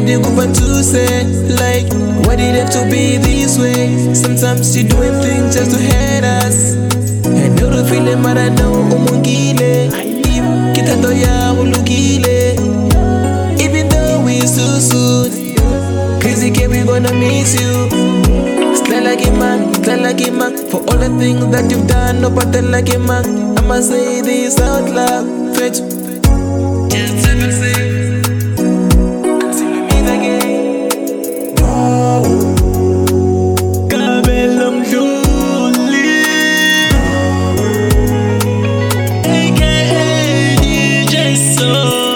didn't go back to say, like, why did it have to be this way? Sometimes you doing things just to hate us. And know the feeling, but I know umungile. Kitato ya ulugile. Even though we so soon, crazy kid, we gonna miss you. Slide like a man, for all the things that you've done. No pattern like a man. I'ma say this out loud. Fetch. Just ever say. Until we meet again. Kabelum Julie, aka DJ Soul.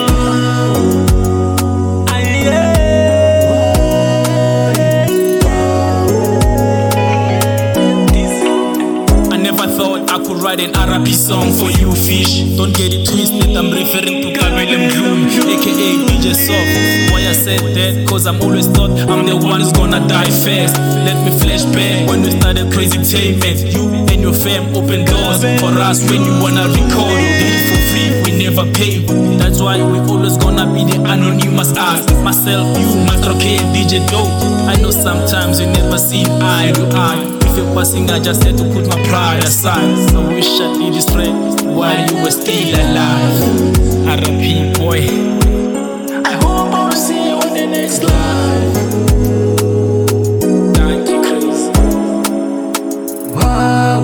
Write an R.I.P. song for you, fish. Don't get it twisted, I'm referring to Kabelum Gloom, aka DJ Soft. Why I said that? Cause I'm always thought I'm the one who's gonna die fast. Let me flash back when we started crazy entertainment. You and your fam open doors for us when you wanna record. Did it for free, we never pay. That's why we always gonna be the anonymous us. Myself, you, Master K, and DJ Dope. I know sometimes you never see eye to eye. If you're passing, I just had to put my pride aside. I wish I did this friend while you were still alive. R.I.P. boy. I hope I'll see you in the next life. Thank you, Chris. Wow.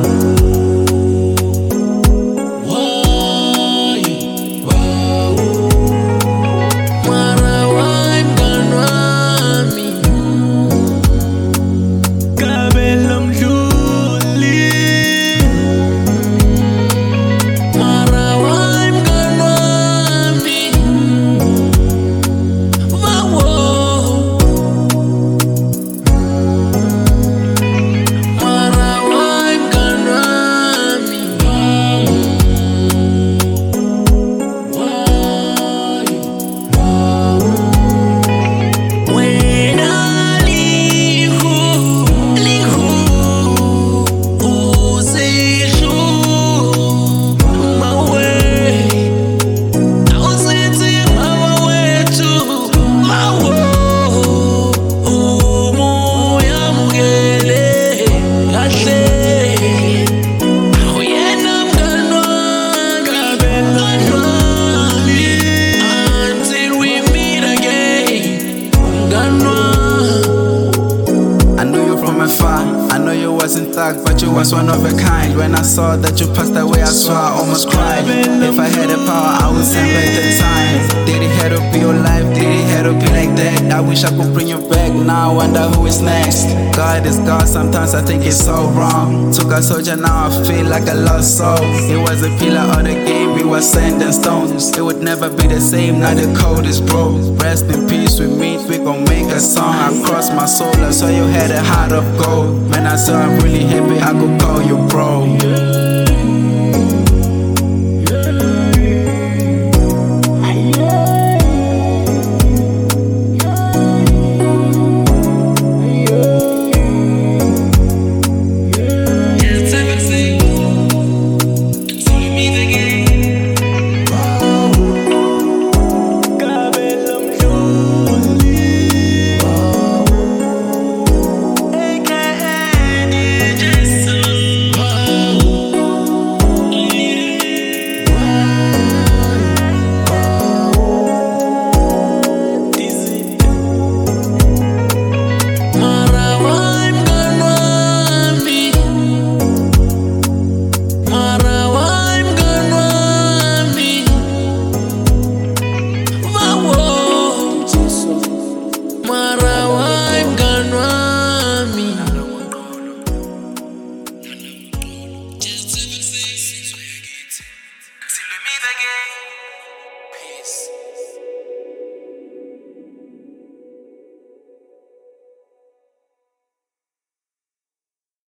I know you wasn't thug, but you was one of a kind. When I saw that you passed away, I swear I almost cried. If I had the power, I would send back the time. Did it have to be your life? Did it have to be like that? I wish I could bring you back. Now I wonder who is next. God is God, sometimes I think it's so wrong. Took a soldier, now I feel like a lost soul. It was a pillar of the game, we were sand and stones. It would never be the same, now the code is broke. Rest in peace, we meet, we gon' make a song. I crossed my soul, I saw you had a heart of gold. When I saw I'm really happy, I could call you bro.